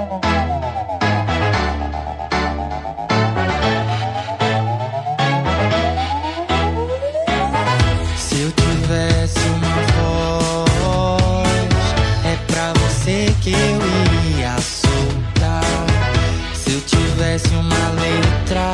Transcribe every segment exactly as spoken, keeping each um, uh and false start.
Se eu tivesse uma voz, é pra você que eu iria soltar. Se eu tivesse uma letra,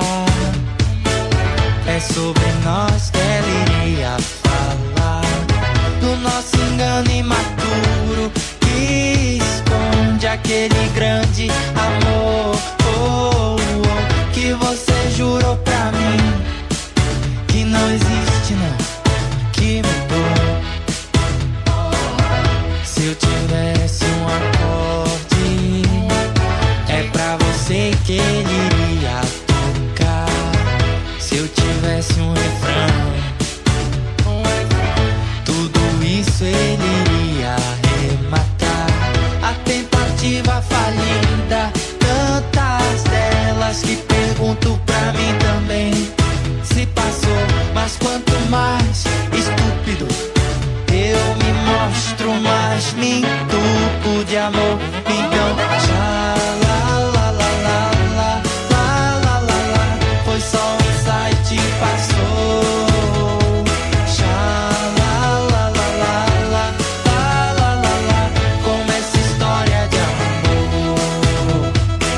é sobre nós que ela iria falar. Do nosso engano imaturo que esconde aquele grande amor, oh, oh, que você jurou pra mim que não existe não, que mudou. Se eu tivesse um acorde, é pra você que ele iria tocar. Se eu tivesse um refrão, tudo isso ele iria arrematar. A tentativa falida, tantas delas que pergunto pra mim também se passou. Mas quanto mais estúpido eu me mostro, mais me entupo de amor. Então, já lá, lá, lá, lá, lá, lá, lá, lá, lá, foi só um insight, passou. Já lá, lá, lá, lá, lá, lá, lá, lá, lá, como essa história de amor.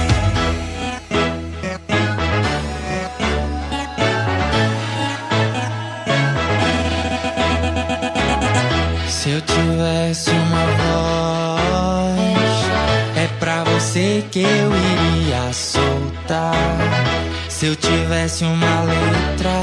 Se eu tivesse uma voz, é pra você que eu iria soltar. Se eu tivesse uma letra,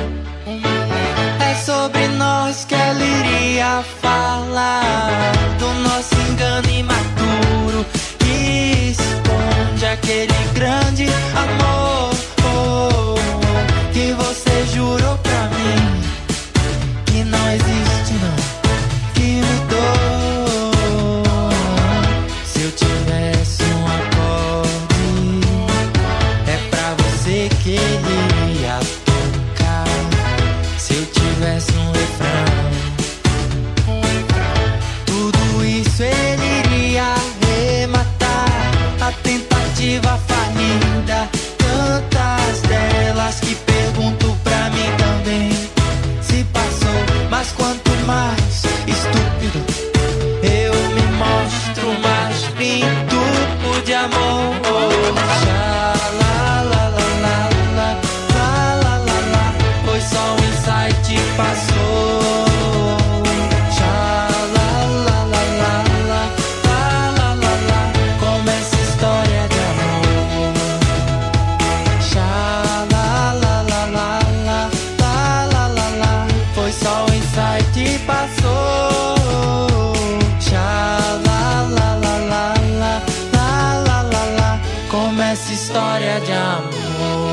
é sobre nós que ela iria falar. Do nosso engano imaturo que esconde aquele grande amor, oh, oh, que você jurou pra mim que não existe não, que mudou. Se eu tivesse um acorde, é pra você que ele iria tocar. Se eu tivesse um refrão, tudo isso ele iria arrematar. A tentativa falida, tantas delas que pergunto pra mim também se passou. Mas quanto mais estúpido eu me mostro, mais me entupo de amor. Já lá, lá, lá, lá, lá, lá, lá, lá, lá, foi só um insight, passou. Já lá, lá, lá, lá, lá, lá, lá, lá, lá, como essa história de amor. Já lá, lá, lá, lá, lá, lá, lá, lá, lá, foi só um insight, passou. Já lá, lá, lá, lá, lá, lá, lá, lá, lá, como essa história de amor.